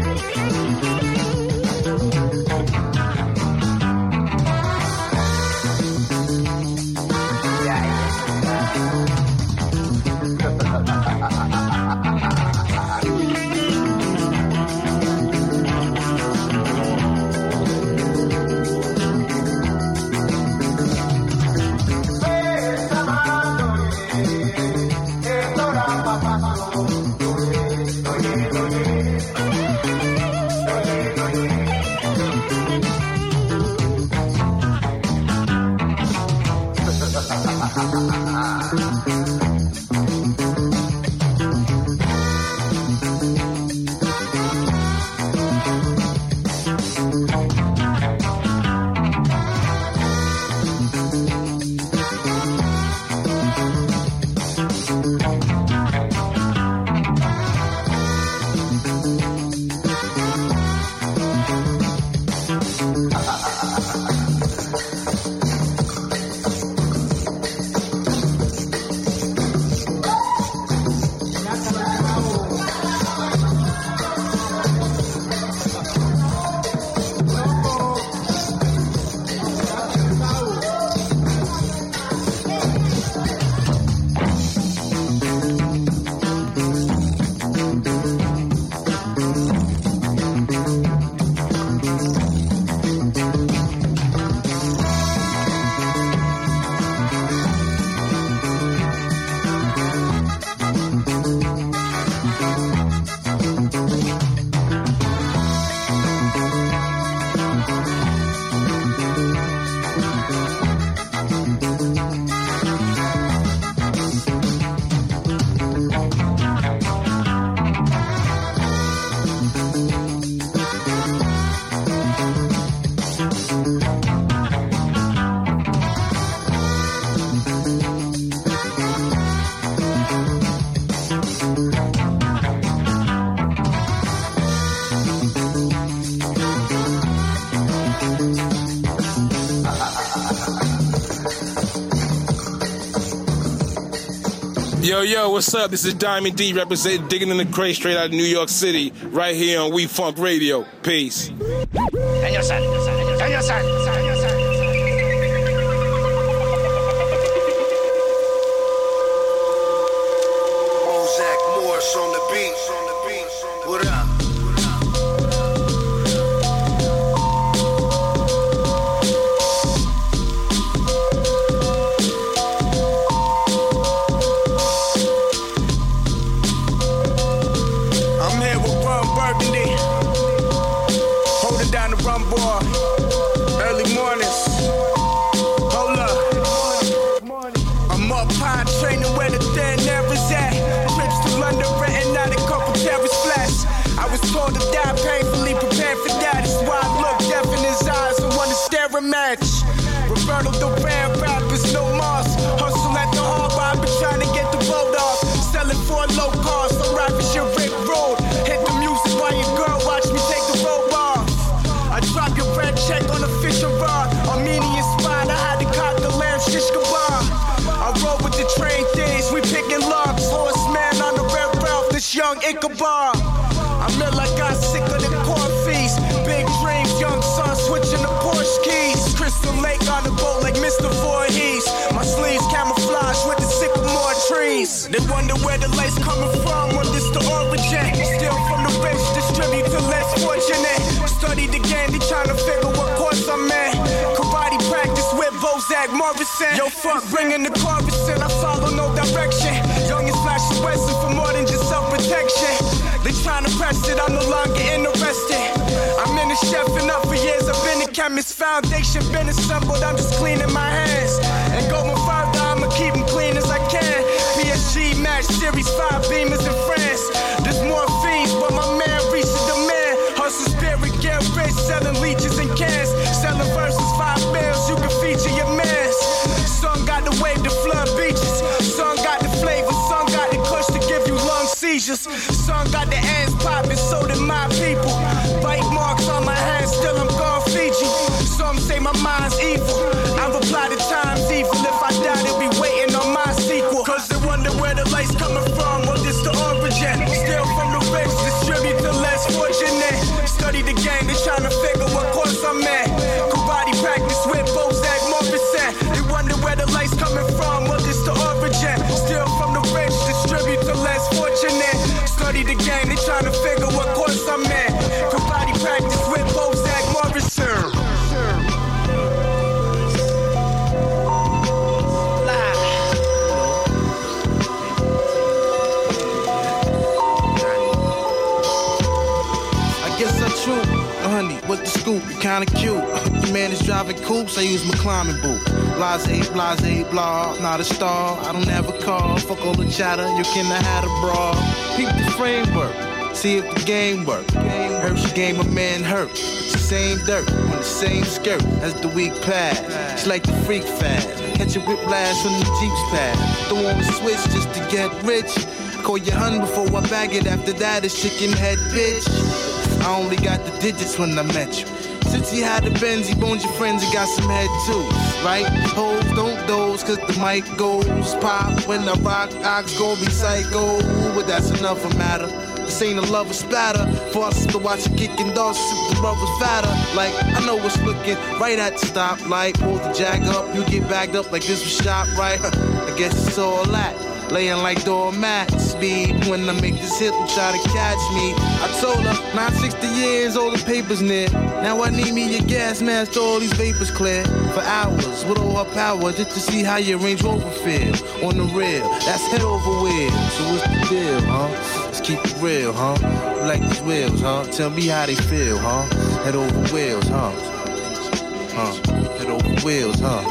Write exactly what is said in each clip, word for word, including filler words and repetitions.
Yo, yo, what's up? This is Diamond D representing Digging in the Crate straight out of New York City, right here on We Funk Radio. Peace. Mozak Morse on the beat. What up? Early mornings. Hold up. I'm up high training where the thin air is at. Trips to London, renting out a couple terrorist flats. I was told to die painfully, prepared for that. That's why I look deaf in his eyes and want to stare a match. Roberto Duran rappers, no Mars. Hustle at the harbor, I've been trying to get the boat off. Selling for a low cost, I'm rapping shit Rick Road. Hit the music while your girl watch me take the robe off. I drop your red check on a fishing rod. Armenian spine, I had to cock the lamb shish kebab. I roll with the train days, we picking locks. Horseman on the red Ralph, this young Ichabod. I'm ill, I got sick of the corn feast. Big dreams, young son switching the Porsche keys. Crystal Lake on the boat like Mister Voorhees. My sleeves camouflage with the sycamore trees. They wonder where the lace coming from, when this the origin. Still from the rich, distribute to less fortunate. Study the game, they tryna figure what course I'm in. Karate practice with Bozak Morrison. Yo, fuck, bringing the chorus in, I follow no direction. Young and flashing Wesson for more than just self-protection. They tryna press it, I'm no longer interested. I'm in the chefing up for years, I've been a chemist. Foundation been assembled, I'm just cleaning my hands. And going further, I'ma keep them clean as I can. P S G match series, five beamers in France. There's more fees, but my man reaches the man. Hustle spirit, get rich, selling leeches and cans. Selling verses, five bills, you can feature your mans. Some got the wave to flood beaches. Some got the flavor, some got the kush to give you lung seizures. Some got the ends popping, so did my people. Bite marks on my hands, still I'm gon' feed you. Some say my mind's evil. I reply to times evil. If I die, they'll be waiting on my sequel. Cause they wonder where the lights coming from. Well, this the origin. Still from the rich, distribute to less fortunate. game, they tryna figure what course I'm in. Karate practice with Bozak Morrison. They wonder where the light's coming from, what is the origin? Steal from the rich, distribute to less fortunate. Study the game, they tryna figure what course I'm in. Karate practice with Bozak Morrison. Honey, what the scoop? You kinda cute. Your man is driving coupes, I use my climbing boot. Blase, blase, blah, not a star. I don't have a car, fuck all the chatter. You cannot have a bra. Peep the framework, see if the game work. Hurts your game, a man hurt. It's the same dirt, on the same skirt as the week pass. It's like the freak fast. Catch a whiplash when the Jeeps pass. Throw on the switch just to get rich. Call your hun before I bag it. After that, it's chicken head, bitch. I only got the digits when I met you. Since he had the Benz, he boned your friends and got some head too, right? Hoes don't doze, cause the mic goes pop. When I rock, ox gon' be psycho. But that's enough of matter. This ain't a lover splatter. For us to watch a kicking dust if the brother's fatter. Like, I know what's looking right at the stoplight. Pull the jack up, you get bagged up like this was shot right. I guess it's all that. Laying like doormats, speed. When I make this hit, they try to catch me. I told her, nine sixty years, all the papers near. Now I need me a gas mask to all these vapors clear. For hours, with all her power, just to see how your Range Rover feel. On the rail, that's head over wheels. So what's the deal, huh? Let's keep it real, huh? You like these wheels, huh? Tell me how they feel, huh? Head over wheels, huh? Huh? Head over wheels, huh?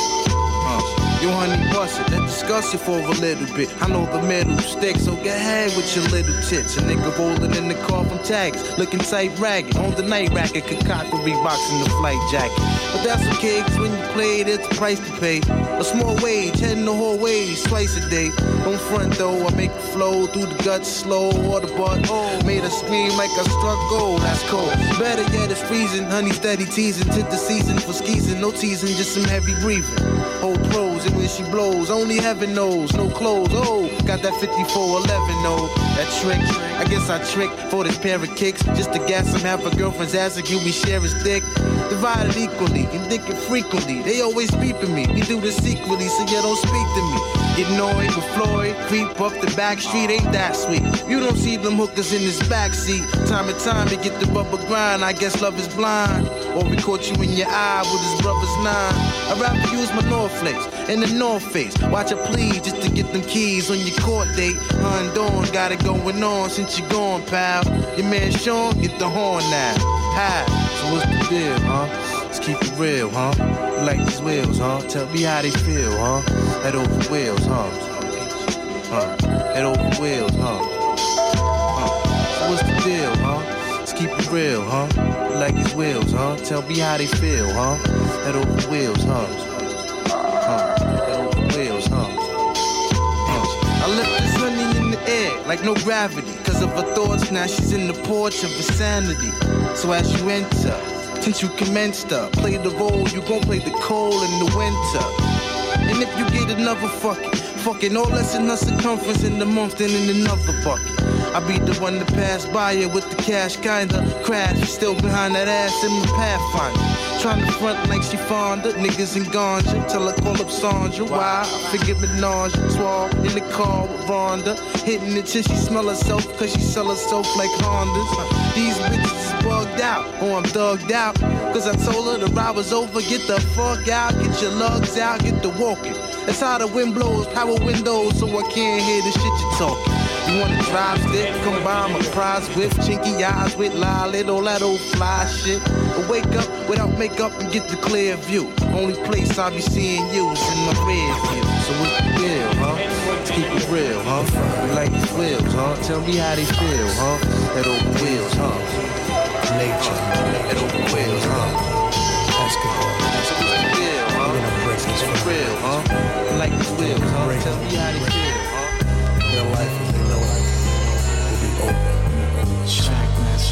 Yo, honey, bust it. Let's discuss it for a little bit. I know the middle stick, so get ahead with your little tits. A nigga rolling in the car from tags, looking tight ragged. On the night racket, concoct with Reeboks in the flight jacket. But that's okay, cause when you play it, it's a price to pay. A small wage, heading the whole ways, twice a day. Don't front though, I make it flow through the guts slow. Or the butt, oh, made her scream like I struck gold. That's cold. Better yet, it's freezing. Honey, steady teasing. Tit the season for skeezing. No teasing, just some heavy breathing. Whole pros. When she blows, only heaven knows, no clothes. Oh, got that fifty-four eleven, no, that trick. I guess I trick for this pair of kicks, just to gas some half a girlfriend's ass and you be share his dick. Divided equally, and dick it frequently. They always beeping me, we do this secretly, so you don't speak to me. Get annoyed with Floyd, creep up the back street, ain't that sweet. You don't see them hookers in his backseat. Time and time to get the rubber grind, I guess love is blind. Or we caught you in your eye with his brother's nine. I'd rather use my North Flakes in the North Face. Watch her please just to get them keys on your court date. Hun Dawn got it going on since you gone, pal. Your man Sean, get the horn now. Hi, so what's the deal, huh? Let's keep it real, huh? You like these wheels, huh? Tell me how they feel, huh? Head over wheels, huh? Huh? Head over wheels, huh? Huh? So what's the deal, huh? Let's keep it real, huh? You like these wheels, huh? Tell me how they feel, huh? Head over wheels, huh? Huh? Head over wheels, huh? Huh? I left this honey in the air like no gravity. Cause of her thoughts, now she's in the porch of insanity. So as you enter, since you commenced up, play the role, you gon' play the cold in the winter. And if you get another fucking, fucking all less than a circumference in the month, then in another bucket. I be the one to pass by you with the cash, kinda crash, still behind that ass in my Pathfinder. Trying to front like she fonder, niggas in ganja, till I call up Sandra. Why? I figure menage, twelve in the car with Rhonda, hitting it till she smell herself, cause she sell herself like Hondas. These bitches is bugged out, or I'm thugged out, cause I told her the ride was over, get the fuck out, get your lugs out, get the walking. That's how the wind blows, power windows, so I can't hear the shit you're talking. You wanna drive stick, combine my prize with chinky eyes with lolly, all that old fly shit. But wake up without makeup and get the clear view. Only place I be seeing you is in my rear view. So what's the deal, huh? Let's keep it real, huh? You like these wheels, huh? Tell me how they feel, huh? Head over wheels, huh? Nature, head over wheels, huh? Basketball, that's what's the deal, huh? Let's keep it real, huh? You like these wheels, huh? Tell me how they feel, huh? Real life is real life will be over. It'll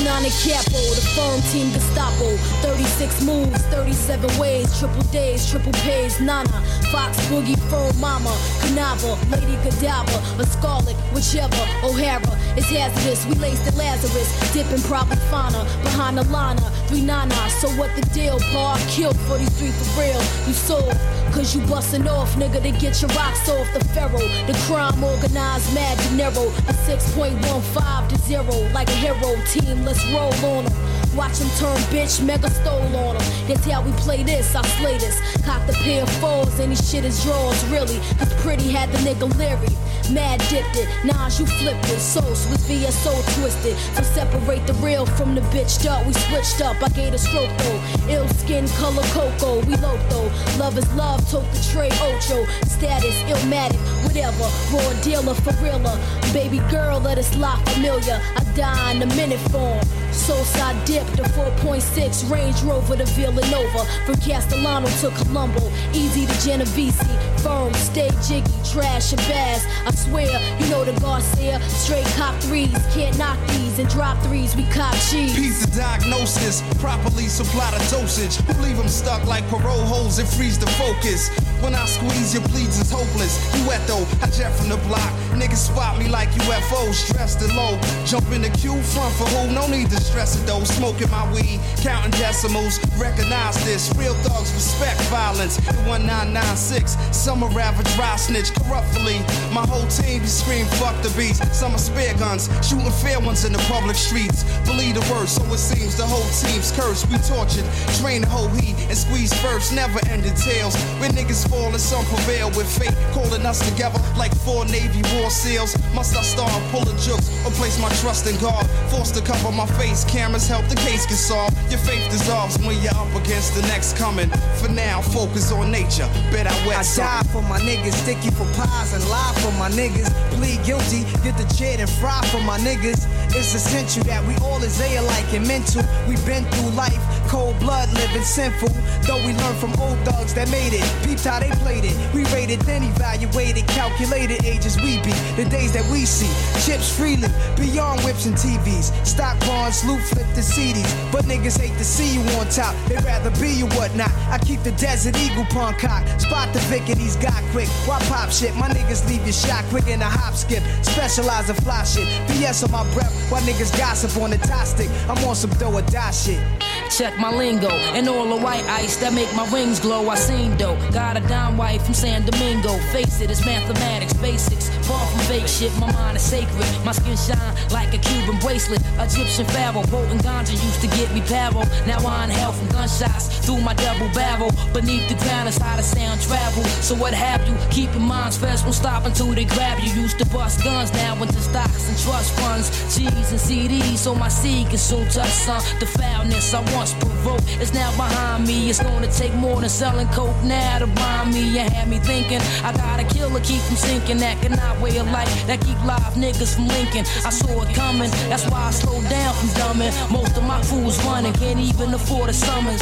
Nana Capo, the firm team Gestapo. thirty-six moves, thirty-seven ways, triple days, triple pays. Nana, Fox, Boogie, Firm Mama, Canava, Lady Godiva, a Scarlet, whichever. O'Hara, it's hazardous. We laced at Lazarus, dipping probably fauna behind the liner. Three nana, so what the deal? Paul killed forty-three for real. You sold, cause you bustin' off, nigga, to get your rocks off the pharaoh. The crime organized, mad dinero. A six point one five to zero, like a hero team. Let's roll on them. Watch him turn bitch, mega stole on him. That's how we play this, I slay this. Cock the pair of fours, and these shit is draws, really. Cause Pretty had the nigga leery. Mad dipped it, Nas, you flipped it. Sauce with V S O twisted. So separate the real from the bitch up. We switched up, I gave a stroke though. Ill skin, color cocoa, we low though. Love is love, tote the tray, ocho. Status, illmatic, whatever. Raw dealer for realer. Baby girl, let us lie familiar. I die in a minute form. Sauce I dipped the four point six Range Rover to Villanova. From Castellano to Colombo. Easy to Genovese. Firm, stay jiggy, trash and bass. I swear, you know the Garcia. Straight cop threes, can't knock these. And drop threes, we cop cheese. Piece the diagnosis, properly supply the dosage. Leave them stuck like parole holes and freeze the focus. When I squeeze your bleeds, it's hopeless. You wet though, I jet from the block. Niggas spot me like U F Os, dressed and low. Jump in the queue, front for who? No need to stress it though. Smoking my weed, counting decimals. Recognize this, real thugs respect violence. one nine nine six, some are ravage, dry snitch corruptly. My whole team be scream, fuck the beast. Some are spare guns, shooting fair ones in the public streets. Believe the word, so it seems the whole team's cursed. We tortured, train the whole heat, and squeeze first, never ended tales. When niggas fall and some prevail with fate, calling us together like four Navy war seals. Must I start pulling jokes or place my trust in God? Forced to cover my face, cameras help the case get solved. Your faith dissolves when you're up against the next coming. For now, focus on nature. Bet I wet I die for my niggas, sticky for pies and lie for my niggas. Plead guilty, get the jet and fry for my niggas. It's essential that we all is alike and mental. We been through life, cold blood, living sinful. Though we learned from old thugs that made it. Peeped how they played it. We rated, then evaluated, calculated ages we be. The days that we see, chips freely, beyond whips and T Vs. Stock bonds, loot, flip the C Ds. But niggas hate to see you on top. They'd rather be you whatnot. I keep the Desert Eagle pawn cock. Spot the Vic and he's got quick. Why pop shit? My niggas leave you shot quick in a hop skip. Specialize in fly shit. B S on my breath while niggas gossip on the tie stick. I'm on some dough or die shit. Check my lingo and all the white ice that make my rings glow. I seen dough. Got a dime white from San Domingo. Face it, it's mathematics, basics. Far from fake shit, my mind is sacred. My skin shine like a Cuban bracelet. Egyptian pharaoh, potent ganja used to get me paro. Now I inhale from gunshots through my double barrel. Beneath the ground is how the sound travel. So what have you? Keep your minds fresh, won't stop until they grab you. Used to bust guns, now into stocks and trust funds. G's and C Ds, so my seed can soon touch some. The foulness I once provoked is now behind me. It's gonna take more than selling coke now to bind me. You had me thinking I gotta kill or keep from sinking. That cannot way of life that keep live niggas from linking. I saw it coming, that's why I slowed down from dumbing. Most of my fools running, can't even afford a summons.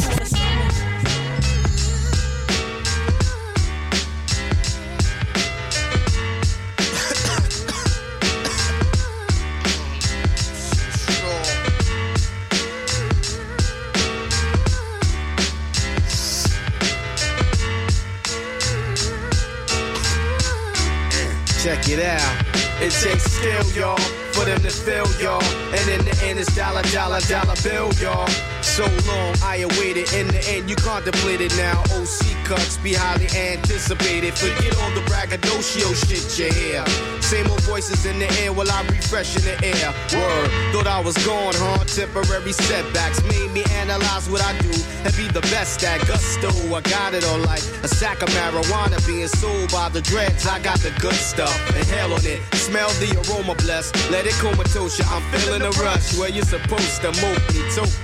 Check it out. It takes skill, y'all, for them to feel, y'all. And in the end, it's dollar, dollar, dollar bill, y'all. So long, I awaited. In the end, you contemplate it now. O C cuts be highly anticipated. Forget all the braggadocio shit you hear. Same old voices in the air while I refresh in the air. Word, thought I was gone, huh? Temporary setbacks made me analyze what I do and be the best at gusto. I got it all like a sack of marijuana being sold by the dreads. I got the good stuff. Inhale on it, smell the aroma blessed. Let it comatose you. I'm feeling the rush where you're supposed to mope me, toke me.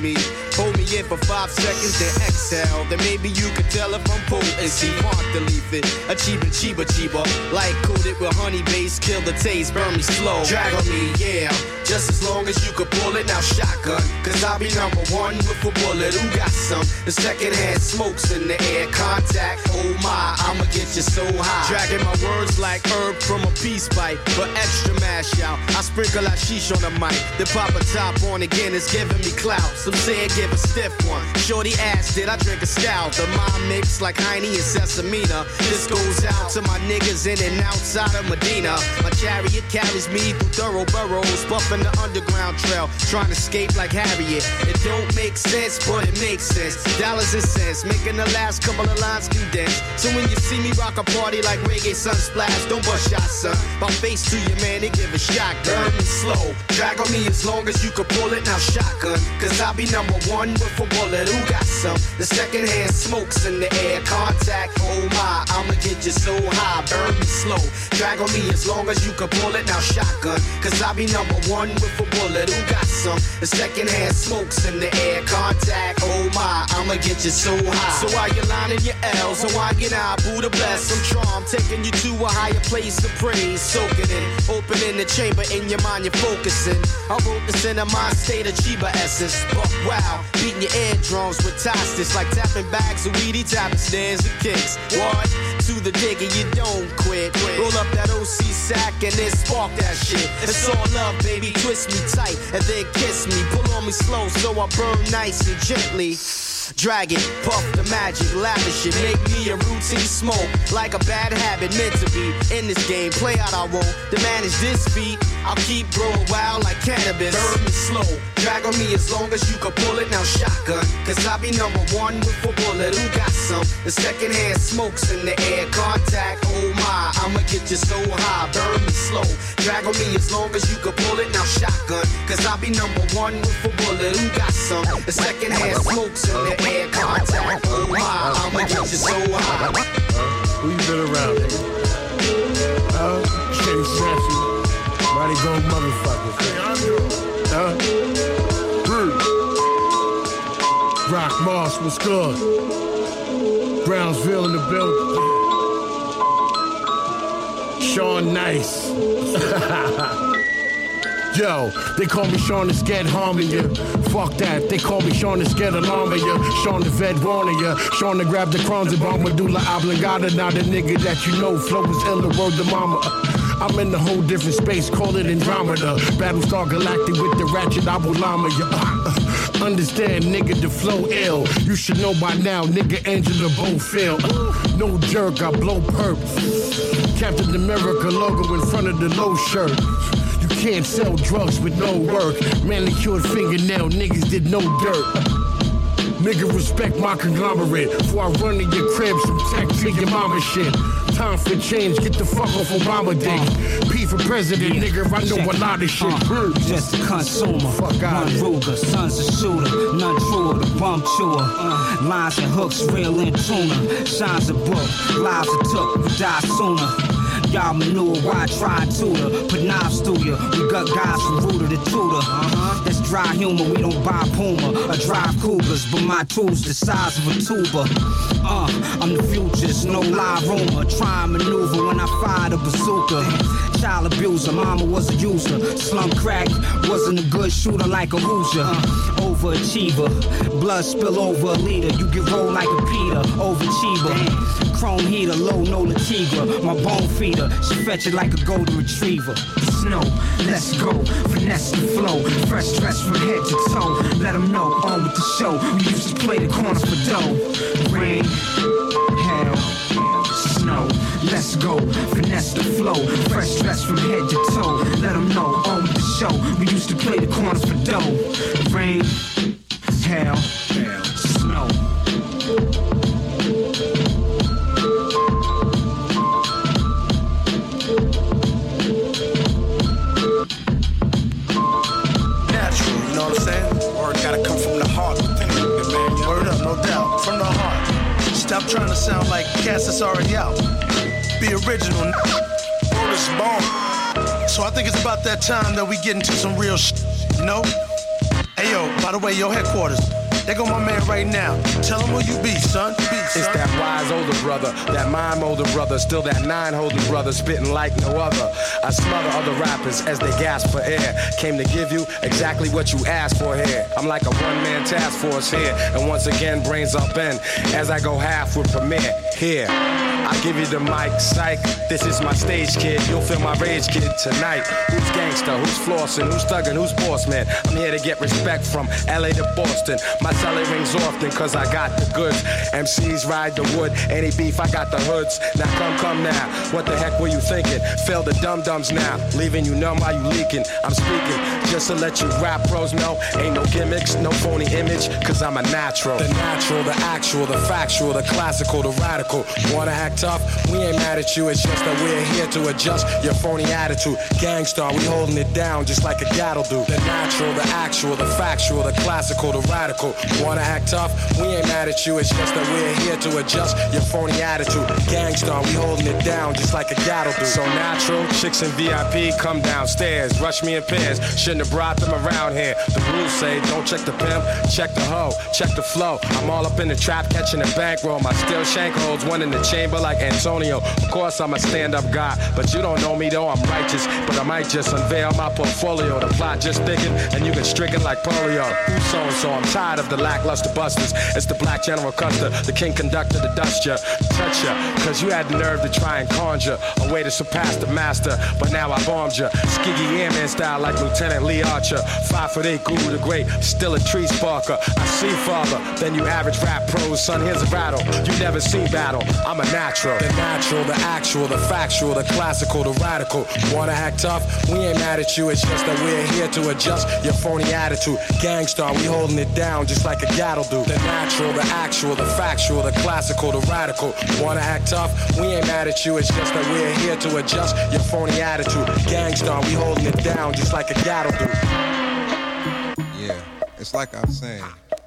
Hold me in for five seconds, then exhale. Then maybe you could tell if I'm potency. Hard to leave it, a cheaper, cheaper, cheaper. Like coated with honey base, kill the taste, burn me slow. Drag on me, yeah. Just as long as you could pull it, now shotgun. Cause I'll be number one with a bullet. Who got some? The second hand smokes in the air. Contact, oh my, I'ma get you so high. Dragging my words like herb from a peace pipe. For extra mash out, I sprinkle hashish on the mic. Then pop a top on again, it's giving me clout. Some say it give a stiff one. Shorty asked, did I drink a stout? The mom mix like Heine and Sesamina. This goes out to my niggas in and outside of Medina. My chariot carries me through thorough burrows, buffing the underground trail, trying to escape like Harriet. It don't make sense, but it makes sense. Dollars and cents, making the last couple of lines condensed. So when you see me rock a party like Reggae Sunsplash, don't bust shots, son. My face to you, man, they give a shot. Burn me slow, drag on me as long as you can pull it. Now shotgun, cause I'll be number one with a bullet. Who got some? The second hand smokes in the air. Contact, oh my, I'ma get you so high. Burn me slow, drag on me as long as you can pull it. Now shotgun, cause I'll be number one with a bullet. Who got some? The second hand smokes in the air. Contact, oh my, I'ma get you so high. So while you're lining your L's, so I get out, Buddha bless. I'm charmed, taking you to a higher place of praise. Soaking in, opening the chamber in your mind, you're focusing. I wrote this in a mind state of Chiba essence. But wow, beating your eardrums with tostas, like tapping bags of weedy, tapping stands and kicks. What? To the digger, you don't quit. Roll up that O C sack and then spark that shit. It's all love, baby. Twist me tight and then kiss me. Pull on me slow so I burn nice and gently. Drag it, puff the magic, lavish it, make me a routine smoke. Like a bad habit meant to be in this game. Play out I won't, to manage this beat. I'll keep growing wild like cannabis. Burn me slow, drag on me as long as you can pull it. Now shotgun, cause I'll be number one with a bullet. Who got some? The second hand smokes in the air. Contact, oh my, I'ma get you so high. Burn me slow, drag on me as long as you can pull it. Now shotgun, cause I'll be number one with a bullet. Who got some? The second hand smokes in the air. Contact, oh my, I'ma get you so high. Who you been around, nigga? Uh, Shady Sassy, Mighty Gold motherfuckers. Huh? Brew. Rock Moss, what's good? Brownsville in the building. Sean Nice. Yo, they call me Sean the Scared Harming ya. Fuck that, they call me Sean the Scared Alarming ya. Sean the Vet Warning ya. Sean the Grab the Crowns and Bomb Medulla Oblongata. Now the nigga that you know flow is ill, the word to mama. I'm in a whole different space, call it Andromeda. Battlestar Galactic with the ratchet Abu Lama ya. Understand, nigga, the flow ill. You should know by now, nigga, Angela Bofield. No jerk, I blow perp. Captain America logo in front of the low shirt. Can't sell drugs with no work. Manicured fingernail, niggas did no dirt. Nigga, respect my conglomerate. Before I run to your crib, some tech to your mama shit. Time for change, get the fuck off Obama dick. P for president, nigga, I know a lot of shit. Uh, just a consumer, fuck out one Ruger, son's a shooter, none truer, the bum chewer. Uh, lines and hooks, real in tuna. Shines a book, lives are took, we die sooner. Y'all manure, why try and tutor? Put knives through ya. We got guys from Rooter to Tutor. Uh-huh. That's dry humor, we don't buy Puma or drive Cougars, but my tools the size of a tuba. Uh, I'm the future, it's no live rumor. Try and maneuver when I fire the bazooka. Child abuser, mama was a user. Slum crack, wasn't a good shooter like a Hoosier. Uh, overachiever, blood spill over a leader. You get rolled like a Peter, overachiever. Chrome heater, low no Latigra. My bone feeder, she fetch it like a golden retriever. Snow, let's go, finesse the flow. Fresh dress from head to toe. Let them know, on with the show. We used to play the corner for dough. Rain, hail, snow, let's go, finesse the flow. Fresh dress from head to toe. Let them know, on with the show. We used to play the corner for dough. Rain, hail, snow. Stop trying to sound like cats that's already out. Be original, word is born. So I think it's about that time that we get into some real shit, you know? Hey yo, by the way, your headquarters, There go my man right now. Tell him who you be, son. Be, son. It's that wise older brother, that mime older brother, still that nine holding brother, spitting like no other. I smother other rappers as they gasp for air. Came to give you exactly what you asked for here. I'm like a one-man task force here, and once again, brains up in as I go half with Premier. Here, I give you the mic, psych. This is my stage, kid. You'll feel my rage, kid, tonight. Who's gangster? Who's flossing? Who's thugging? Who's boss man? I'm here to get respect from L A to Boston. My celly rings often, cause I got the goods. M Cs ride the wood. Any beef, I got the hoods. Now come, come now. What the heck were you thinking? Fail the dum-dums now. Leaving you numb while you leaking. I'm speaking just to let you rap pros know. Ain't no gimmicks, no phony image, cause I'm a natural. The natural, the actual, the factual, the classical, the radical. Wanna act tough? We ain't mad at you, it's just that we're here to adjust your phony attitude. Gangstar, we holding it down just like a gat'll do. The natural, the actual, the factual, the classical, the radical. Wanna act tough? We ain't mad at you, it's just that we're here to adjust your phony attitude. Gangstar, we holding it down just like a gat'll do. So natural, chicks in V I P come downstairs, rush me in pairs. Shouldn't have brought them around here. The rules say don't check the pimp, check the hoe, check the flow. I'm all up in the trap, catching a bankroll. My steel shank holds one in the chamber like Antonio. Of course I'm a stand-up guy, but you don't know me though, I'm righteous. But I might just unveil my portfolio. The plot just thickened, and you get stricken like polio. Who's so-and-so? I'm tired of the lackluster busters. It's the black General Custer, the king conductor, the dust ya, touch ya. Cause you had the nerve to try and conjure a way to surpass the master, but now I bombed ya. Skiggy Airman style like Lieutenant Lee Archer. Five foot eight, Guru the Great, still a tree sparker. I see farther than you average rap pros. Son, here's a rattle. You never seen battle. I'm a natural. The natural, the actual, the factual, the classical, the radical. Wanna act tough? We ain't mad at you. It's just that we're here to adjust your phony attitude. Gangstar, we holding it down just like a gat'll do. The natural, the actual, the factual, the classical, the radical. Wanna act tough? We ain't mad at you. It's just that we're here to adjust your phony attitude. Gangstar, we holding it down just like a gat'll do. Yeah, it's like I was saying.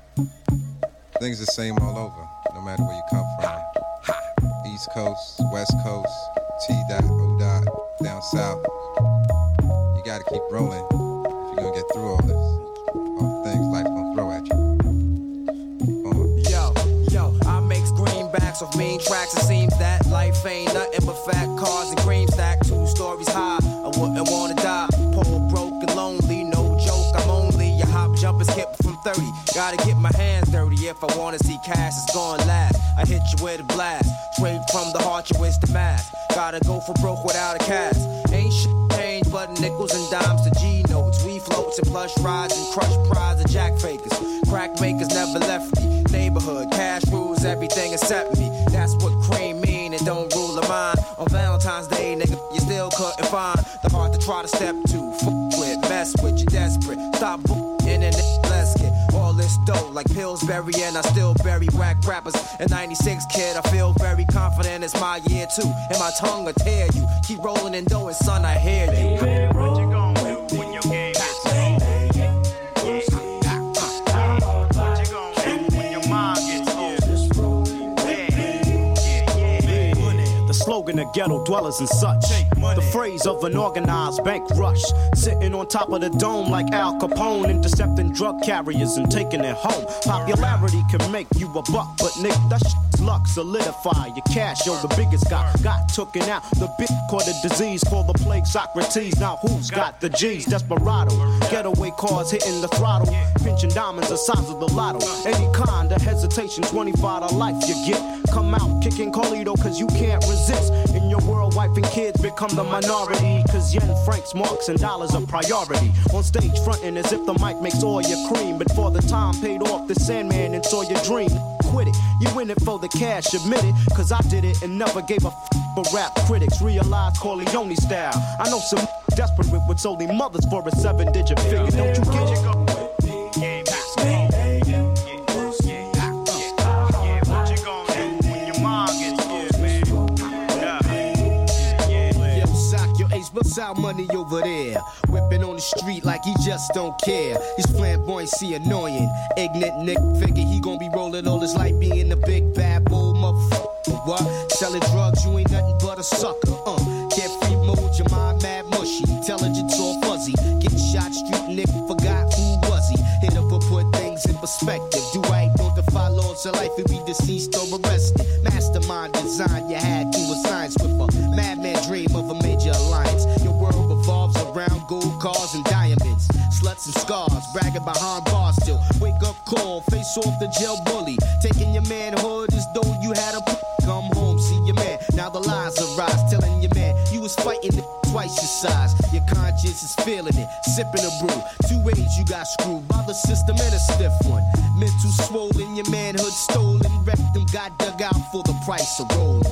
Things the same all over, no matter where you come from. East Coast, West Coast, T-Dot, O-Dot, down south. You gotta keep rolling if you're gonna get through all this. All the things life's gonna throw at you. Yo, yo, I makes greenbacks off mean tracks. It seems that life ain't nothing but fat cars and cream stack. Two stories high, I wouldn't wanna die. Poor, broke, and lonely, no joke, I'm only a hop, jumper, skip from thirty. Gotta get my hands dirty if I wanna see cash, it's gone last. I hit you with a blast, straight from the heart, you wish the mask. Gotta go for broke without a cast. Ain't shit changed but nickels and dimes to G notes. We floats and plush rides and crush prides of jack fakers. Crack makers never left me. Neighborhood, cash rules everything except me. That's what cream mean, it don't rule a mind. On Valentine's Day, nigga, you still couldn't find the heart to try to step to. Fuck with, mess with, you desperate. Stop booing and let's get all this dough like Pillsbury, and I still bury whack rappers. In ninety-six, kid, I feel very confident. It's my year too, and my tongue will tear you. Keep rolling and doing, son, I hear you. What you gonna do when your game gets old? What you gonna do when your mind gets old? The slogan of ghetto dwellers and such. The phrase of an organized bank rush. Sitting on top of the dome like Al Capone, intercepting drug carriers and taking it home. Popularity can make you a buck, but nigga, that shit's luck. Solidify your cash, yo, the biggest guy got tooken out. The big caught a disease called the plague Socrates. Now who's got the G's? Desperado. Getaway cars hitting the throttle. Pinching diamonds the size of the lotto. Any kind of hesitation, twenty-five to life you get. Come out kicking Carlito cause you can't resist. In your world, wife and kids become the minority. Cause yen, francs, marks, and dollars are priority. On stage fronting as if the mic makes all your cream. But for the time paid off the Sandman and saw your dream. Quit it, you in it for the cash, admit it. Cause I did it and never gave a f*** for rap critics. Realize Corleone style. I know some desperate with what's only mothers for a seven digit figure. Don't you get it? South money over there, whipping on the street like he just don't care. He's flamboyancy annoying, ignorant Nick figure he gon' be rolling all his life being the big bad bull motherfucker. What? Selling drugs, you ain't nothing but a sucker. Uh, get free mode, your mind mad mushy, intelligence all fuzzy. Getting shot, street nigga forgot who was he. Hit up or put things in perspective. perspective. Do right, don't defy laws of life and be deceased or arrested. Mastermind design you had to a science with a madman dream of a major alliance. Your world revolves around gold cars and diamonds. Sluts and scars, bragging behind bars still. Wake up call, face off the jail bully. Taking your manhood as though you had a p- come home, see your man. Now the lies arise, telling your man you was fighting the twice your size. Your conscience is feeling it, sipping a brew. Two ways you got screwed by the system and a stiff one. Mental swollen, your manhood stolen. Rectum got dug out for the price of rolling.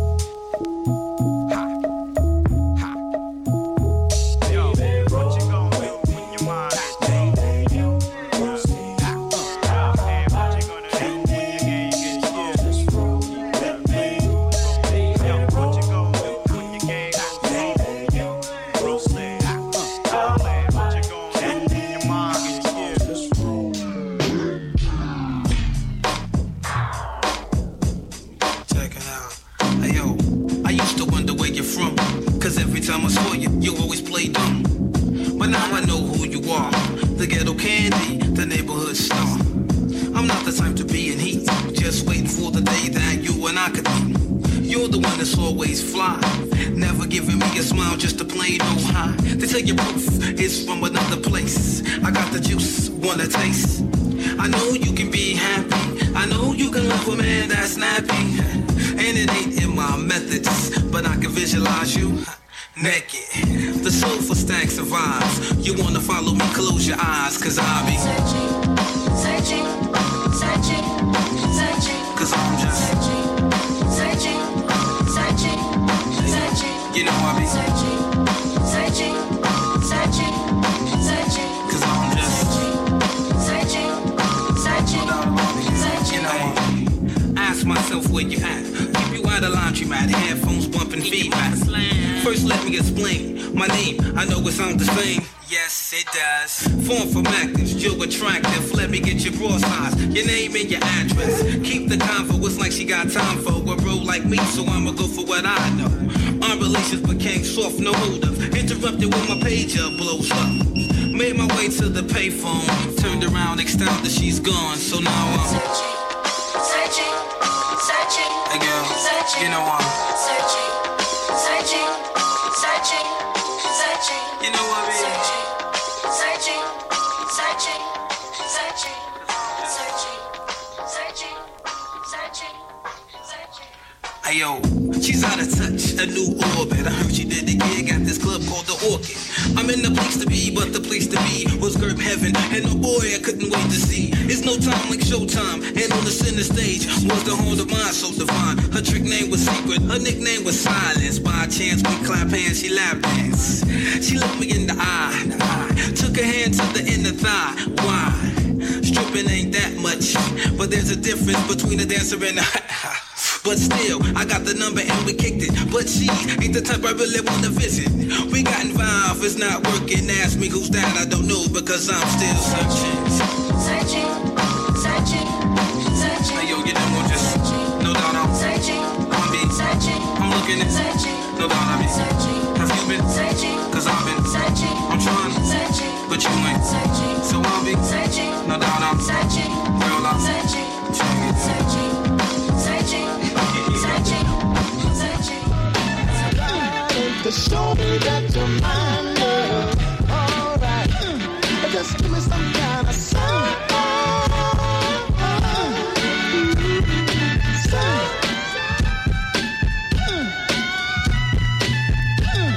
You wanna follow me, close your eyes, cause I'll be searching, searching, searching, searching. Cause I'm just searching, searching, searching, searching. You know I'll be searching, searching, searching, searching. Cause I'm just searching, searching, searching, searching. You know, ask myself where you at. Keep you out of laundromat, headphones bumping feedback. First let me explain my name, I know it sounds the same. Yes, it does. Form from actors, you're attractive. Let me get your bra size, your name and your address. Keep the convo, it's like she got time for a bro like me, so I'ma go for what I know. Our relations became soft, no hold up. Interrupted when my pager blows up. Made my way to the payphone. Turned around, extended that she's gone, so now I'm searching, searching, searching. Hey girl, searching, you know I'm searching, searching, searching, searching. You know what I mean? Searching, searching, searching, searching, searching, searching, searching, searching. Ayo, she's out of touch, a new orbit. I heard she did the gig at this club called The Orchid. I'm in the place to be, but the place to be was Gerb Heaven. And oh boy, I couldn't wait to see. It's no time like showtime. And on the center stage was the horn of mine so divine. Her trick name was secret, her nickname was Silence. By chance, we clap hands, she lap dance. She looked me in the eye, the eye. Took her hand to the inner thigh. Why? Stripping ain't that much, but there's a difference between a dancer and a but still, I got the number and we kicked it. But she ain't the type I really wanna visit. We got involved, it's not working. Ask me who's that, I don't know because I'm still searching. Searching, searching, searching. Hey yo, you know I'm just no doubt I'm searching. I'm being searching. I'm looking at searching. No doubt I'm searching. Have you been searching? Cause I've been searching. I'm trying searching, but you ain't searching. So I'll be searching. No doubt I'm searching. Girl, I'm searching. Searching, searching, searching. To show me that you're mine, girl. Alright, mm. Just give me some kind of sign. Sign. Mm. Mm.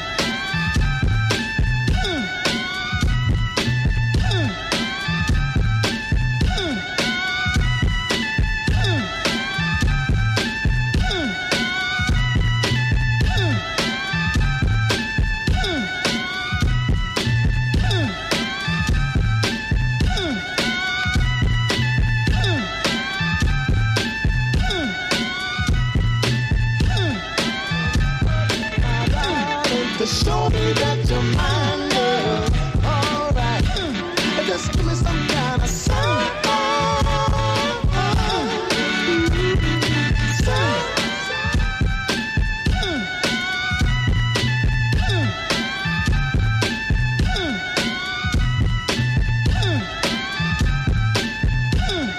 Mm. To show me that you're mine, girl. Alright, mm. Just give me some kind of sign. Sign. Mm. Mm. Mm. Mm.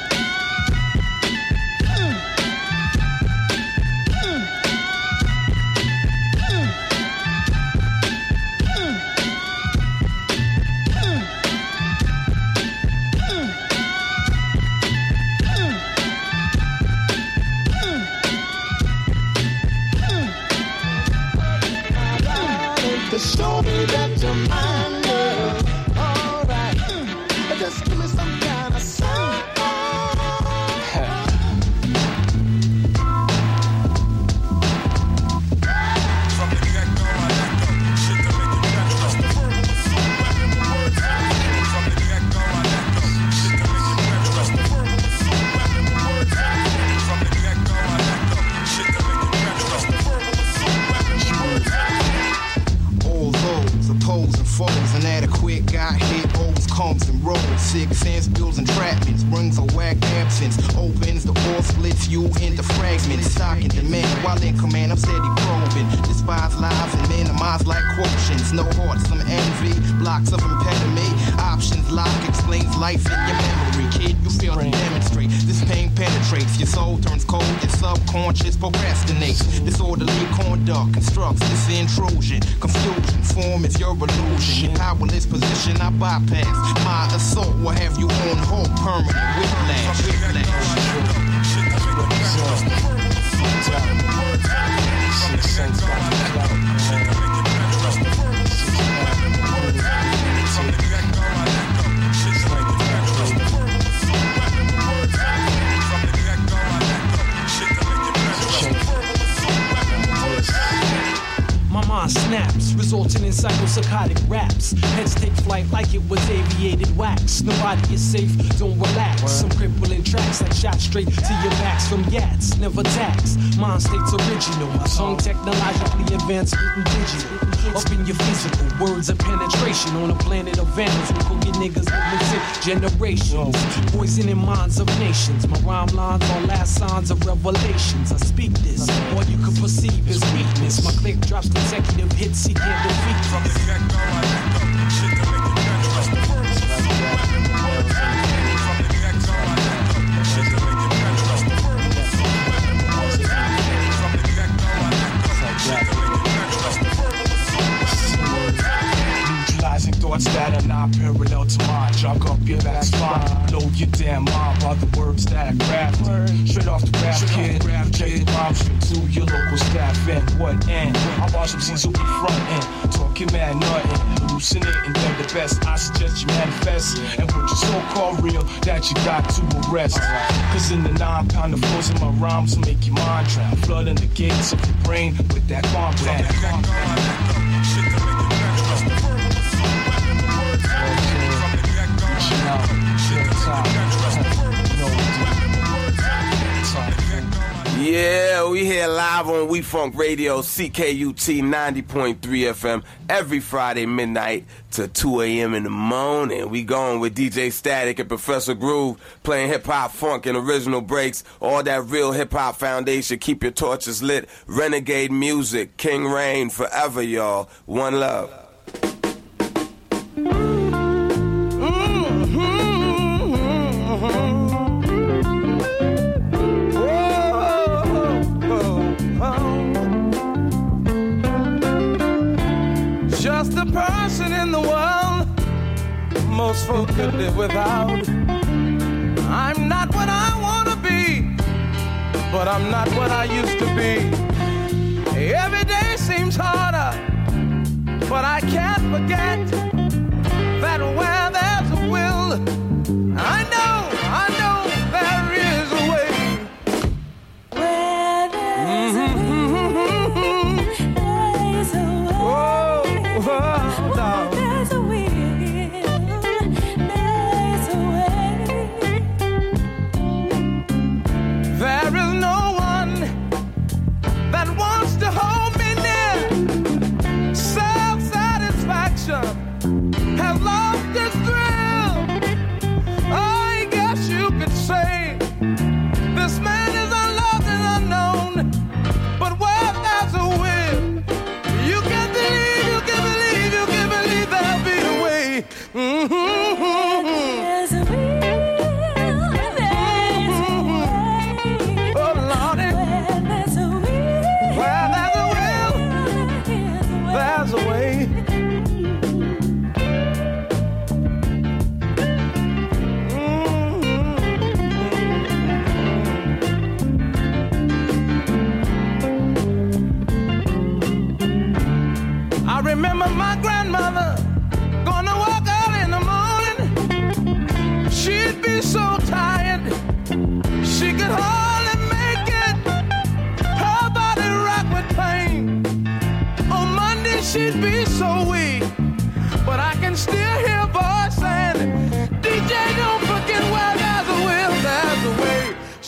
me that you're mine, girl. Alright, mm. just give me some kind of sign. Foes, inadequate, got hit, O's, comes and rolls. Six cents, bills, entrapments, brings a whack absence. Opens the ore, splits you into fragments. Stock and demand, while in command, I'm steady probing. Despise lies and minimize like quotients. No heart, some envy, blocks of impediment. Options lock, explains life in your memory. Kid, you fail to demonstrate. This pain penetrates, your soul turns cold, your subconscious procrastinates. Disorderly conduct constructs this intrusion. Confusion, form is your illusion. Your powerless position, I bypass. My assault will have you on hold, permanent whiplash. Six cents got the clout, my mind snaps, resulting in psychopsychotic raps. Heads take flight like it was aviated wax. Nobody is safe, don't relax. What? Some crippling tracks like shot straight to your backs from yats. Never tax, mind state's original. My song technologically advanced, written digital. Up in your physical, words of penetration on a planet of vandals. We could get niggas living generations. Poisoning minds of nations. My rhyme lines are last signs of revelations. I speak this, all you can perceive is weakness. My click drops consecutive hits he can't defeat. From the get-go, I let go. Shit to make you better. From the get-go, I let go. Shit to make you better. From the get-go, I let go. Shit to make you better. Neutralizing thoughts that are not parallel to mine. Jog up your back spine. Blow your damn mind by the words that I crafted. Straight off the rap kid. Project rhymes to your local staff and what end. I watch them scenes who be frontin', talking mad nothing, hallucinating, they're the best. I suggest you manifest and put your so-called real that you got to arrest. Cause in the nine pound of force in my rhymes will make your mind drown, flooding the gates of your brain with that compound. Yeah, we here live on We Funk Radio, C K U T ninety point three F M, every Friday midnight to two a.m. in the morning. We going with D J Static and Professor Groove, playing hip-hop, funk, and original breaks. All that real hip-hop foundation. Keep your torches lit. Renegade music. King Rain forever, y'all. One love. Just a person in the world most folk could live without. I'm not what I want to be, but I'm not what I used to be. Every day seems harder, but I can't forget that where there's a will, I know, I know there is a way. Where there's mm-hmm. a will, there's a way. Oh, oh, no. There's a will, there's a way. There is no one that wants to hold me near. Self-satisfaction has lost its thrill. I guess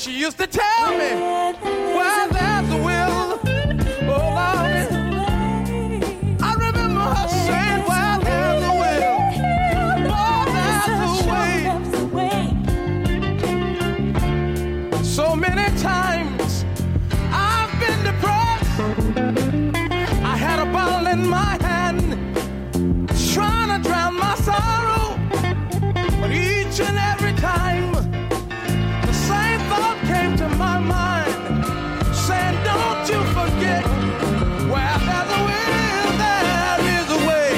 She used to tell me, well, there's a will, oh Lord. I remember her saying, well, there's a will, oh, there's a way. So many times I've been depressed. I had a bottle in my hand, trying to drown my sorrow. But each and every time, the same thought came to my mind, saying, don't you forget, where there's a will, there is a way.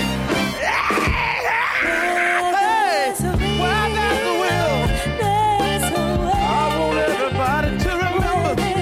Hey, where there's a will, I want everybody to remember.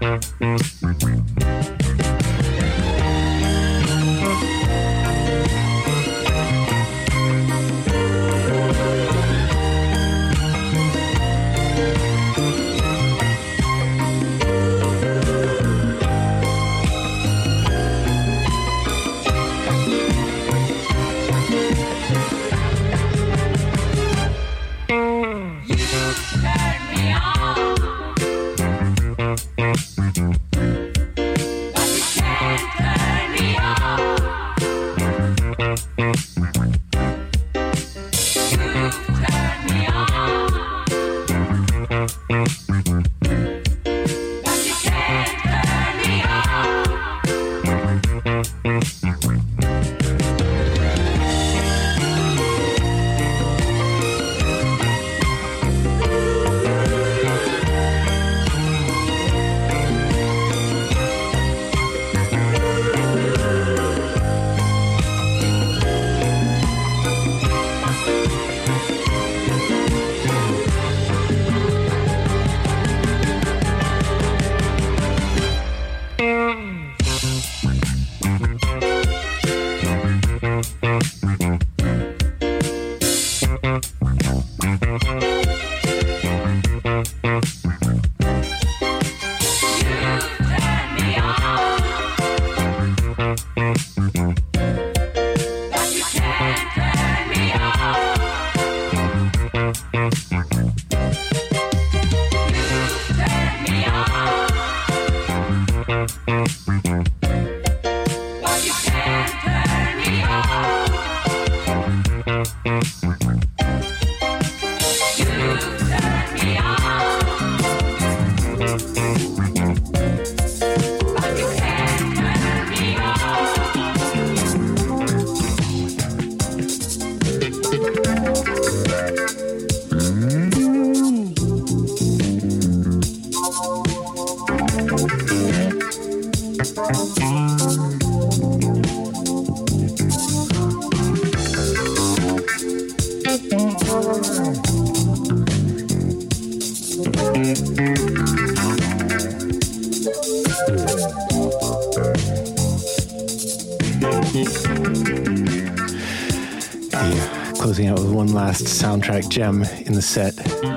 Closing out with one last soundtrack gem in the set.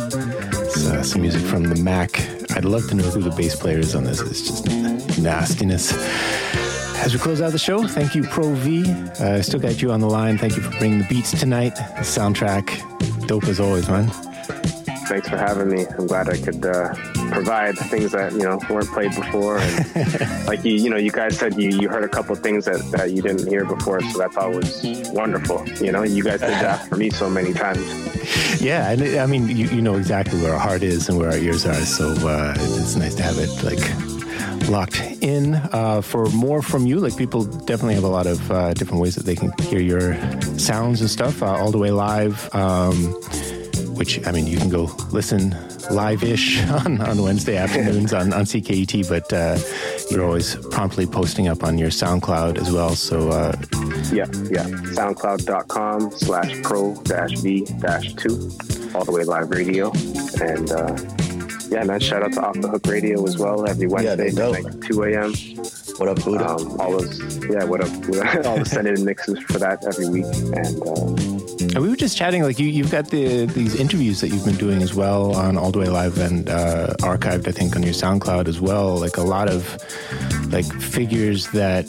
It's uh, some music from the Mac. I'd love to know who the bass player is on this. It's just nastiness. As we close out the show, thank you, Pro V. I uh, still got you on the line. Thank you for bringing the beats tonight. The soundtrack, dope as always, man. Thanks for having me. I'm glad I could uh, provide things that, you know, weren't played before. And like you, you know, you guys said you, you heard a couple of things that, that you didn't hear before, so that thought was wonderful. You know, you guys did that for me so many times. Yeah, and I mean, you, you know exactly where our heart is and where our ears are, so uh, it's nice to have it, like, locked in. Uh, for more from you, like, people definitely have a lot of uh, different ways that they can hear your sounds and stuff, uh, all the way live, um, which, I mean, you can go listen live-ish on, on Wednesday afternoons on, on C K E T, but uh, you're always promptly posting up on your SoundCloud as well, so... Uh, yeah, yeah, soundcloud.com slash pro dash v dash two, all the way live radio, and uh, yeah, man, shout out to Off the Hook Radio as well, every Wednesday yeah, from like two a.m. What up, Buddha? Um, all those, yeah, what up, all the send-in mixes for that every week, and... Uh, And we were just chatting, like, you, you've got the these interviews that you've been doing as well on All the Way Live and uh, archived, I think, on your SoundCloud as well. Like, a lot of, like, figures that,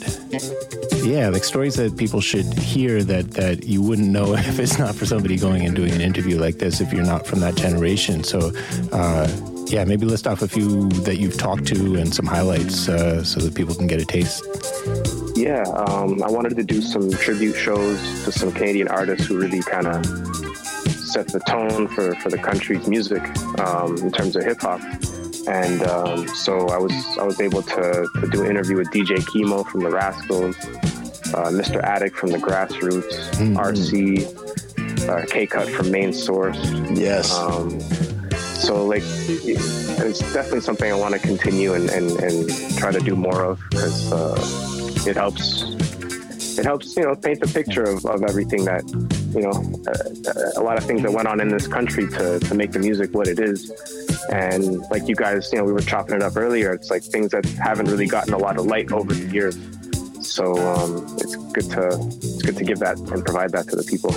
yeah, like, stories that people should hear that, that you wouldn't know if it's not for somebody going and doing an interview like this, if you're not from that generation. So, uh, yeah, maybe list off a few that you've talked to and some highlights uh, so that people can get a taste. Yeah, um, I wanted to do some tribute shows to some Canadian artists who really kind of set the tone for, for the country's music um, in terms of hip hop. And um, so I was I was able to, to do an interview with D J Chemo from the Rascals, uh, Mister Attic from the Grassroots, mm-hmm. R C, uh, K-Cut from Main Source. Yes. Um, so like, it's definitely something I want to continue and, and, and try to do more of, because uh, it helps, it helps, you know, paint the picture of, of everything that, you know, uh, a lot of things that went on in this country to, to make the music what it is. And like you guys, you know, we were chopping it up earlier. It's like things that haven't really gotten a lot of light over the years. So um, it's good to it's good to give that and provide that to the people.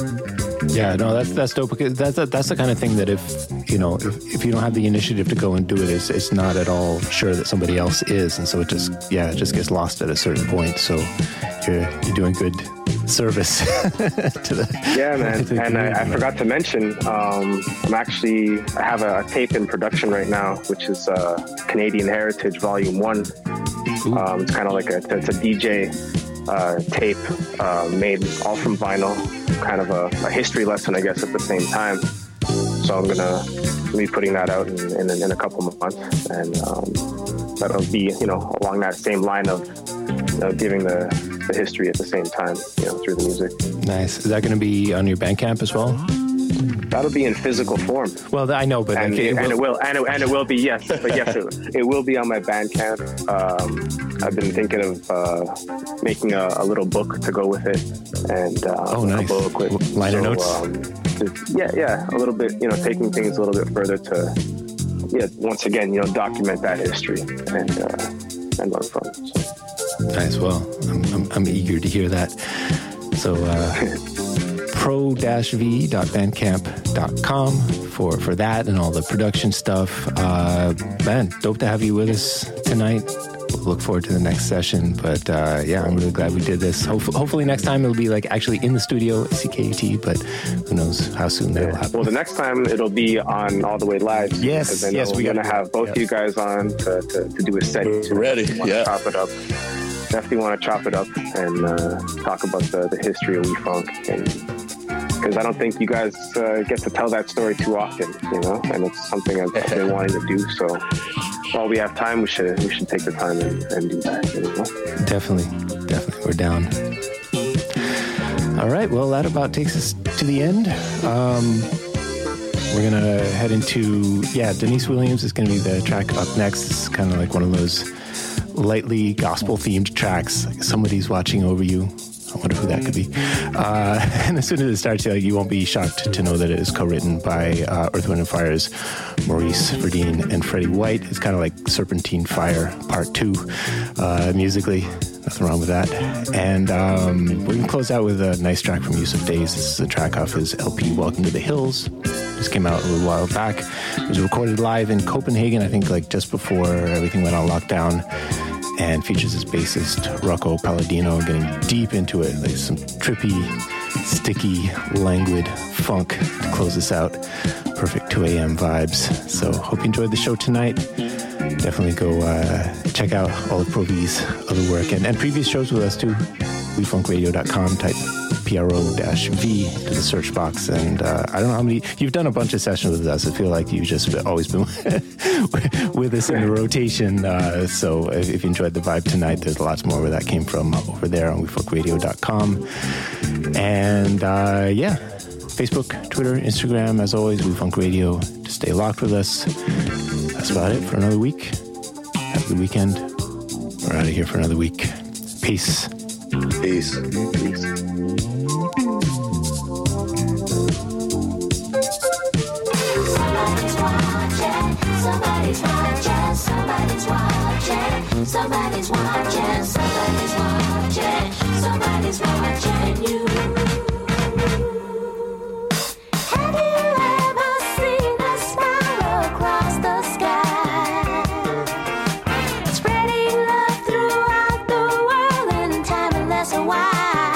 Yeah, no, that's that's dope. Because that's that's the kind of thing that if you know if, if you don't have the initiative to go and do it, it's it's not at all sure that somebody else is, and so it just yeah it just gets lost at a certain point. So you're you're doing good service to the yeah man. to the and I, I forgot to mention um, I'm actually I have a, a tape in production right now, which is uh, Canadian Heritage Volume One. Um, it's kind of like a it's a D J uh, tape uh, made all from vinyl. Kind of a, a history lesson, I guess, at the same time. So I'm gonna be putting that out in, in, in a couple of months, and um, that'll be, you know, along that same line of, you know, giving the, the history at the same time, you know, through the music. Nice. Is that going to be on your Bandcamp as well? That'll be in physical form. Well, I know, but and, okay, it, well, and it will, and it, and it will be yes, but yes, it, it will be on my Bandcamp. Um, I've been thinking of uh, making a, a little book to go with it, and uh, oh, nice. a book with liner so, notes. Um, just, yeah, yeah, a little bit. You know, taking things a little bit further to, yeah, once again, you know, document that history and uh, and learn from it. So. Nice. Well, I'm, I'm I'm eager to hear that. So. Uh, pro dash v dot bandcamp dot com for, for that and all the production stuff. Uh, man, dope to have you with us tonight. We'll look forward to the next session. But uh, yeah, I'm really glad we did this. Hopefully, hopefully next time it'll be like actually in the studio at C K U T, but who knows how soon that'll happen. Well, the next time it'll be on All the Way Live. Yes, because I know yes, we're we going to gotta- have both yes. you guys on to, to, to do a set. We're ready, yeah. Chop it up. Definitely want to chop it up and uh, talk about the, the history of We-Funk, and because I don't think you guys uh, get to tell that story too often, you know, and it's something I've been wanting to do. So while we have time, we should we should take the time and, and do that. You know? Definitely, definitely, we're down. All right, well, that about takes us to the end. Um, we're gonna head into yeah, Denise Williams is gonna be the track up next. It's kind of like one of those lightly gospel-themed tracks. Like Somebody's Watching Over You. I wonder who that could be. Uh, and as soon as it starts, you, you won't be shocked to know that it is co-written by uh, Earth, Wind and Fire's Maurice Verdine and Freddie White. It's kind of like Serpentine Fire Part two uh, musically. Nothing wrong with that. And um, we're going to close out with a nice track from Yusuf Days. This is a track off his L P, Welcome to the Hills. Just came out a little while back. It was recorded live in Copenhagen, I think like just before everything went on lockdown. And features his bassist, Rocco Palladino, getting deep into it. Like some trippy, sticky, languid funk to close this out. Perfect two a.m. vibes. So hope you enjoyed the show tonight. Definitely go uh, check out all of Pro V's other work and, and previous shows with us too. we funk radio dot com, type P R O V to the search box. And uh, I don't know how many, you've done a bunch of sessions with us. I feel like you've just always been with us in the rotation. Uh, so if, if you enjoyed the vibe tonight, there's lots more where that came from over there on we funk radio dot com. And uh, yeah, Facebook, Twitter, Instagram, as always, WeFunk Radio. Just stay locked with us. That's about it for another week. Have a good weekend. We're out of here for another week. Peace. Peace. Peace. Somebody's watching, somebody's watching, somebody's watching, somebody's watching, somebody's watching you. Have you ever seen a smile across the sky? Spreading love throughout the world in time and less a while.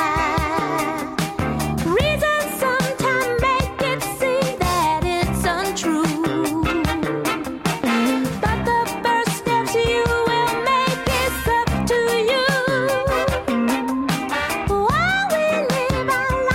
Reasons sometimes make it seem that it's untrue. While we live our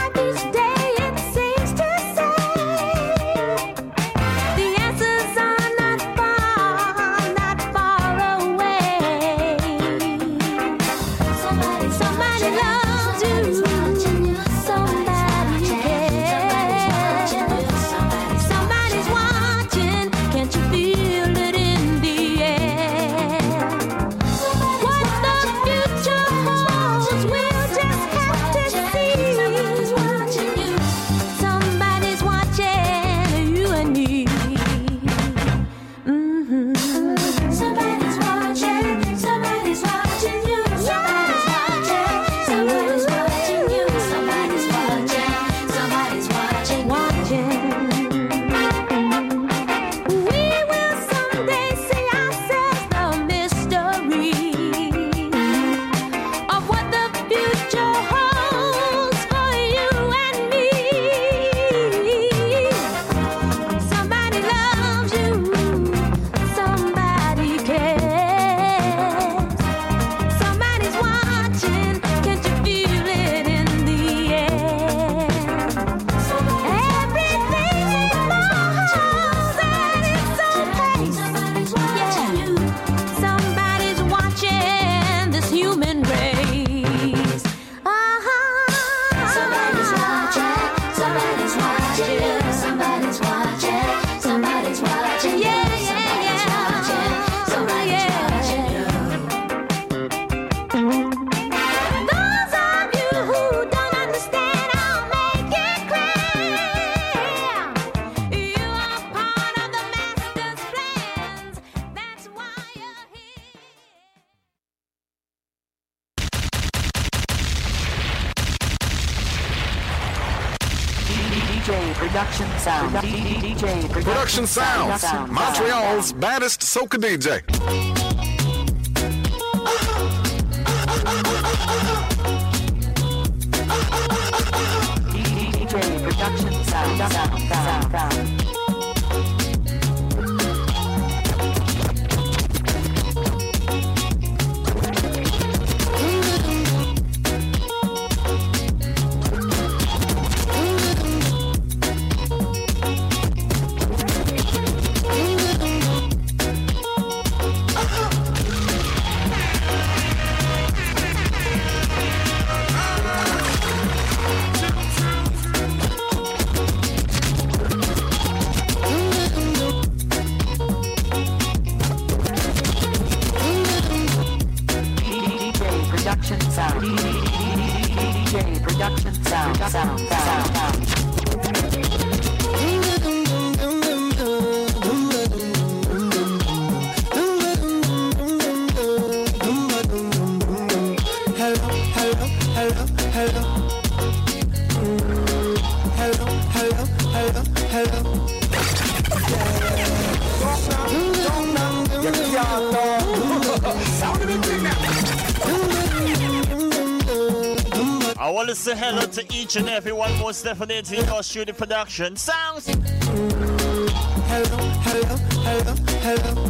J Production Sound. D J Production Sounds, Montreal's baddest soca D J. D J Production Sound. Sound. Sound. Sound. I want to say hello to each and every one, most definitely to your studio production sounds. Hello, hello, hello, hello.